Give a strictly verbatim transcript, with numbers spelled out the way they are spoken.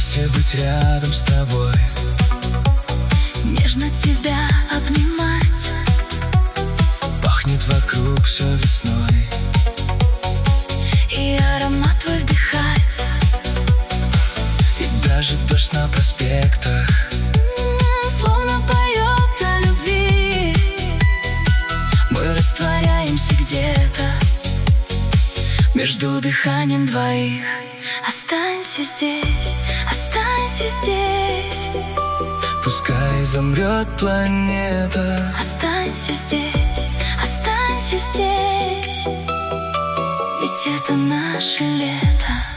счастье быть рядом с тобой, нежно тебя обнимать. Пахнет вокруг все весной, и аромат твой вдыхать. И даже дождь на проспектах словно поет о любви. мы Растворяемся где-то между дыханием двоих. Останься здесь, останься здесь. Пускай замрет планета, Останься здесь, останься здесь. Ведь это наше лето.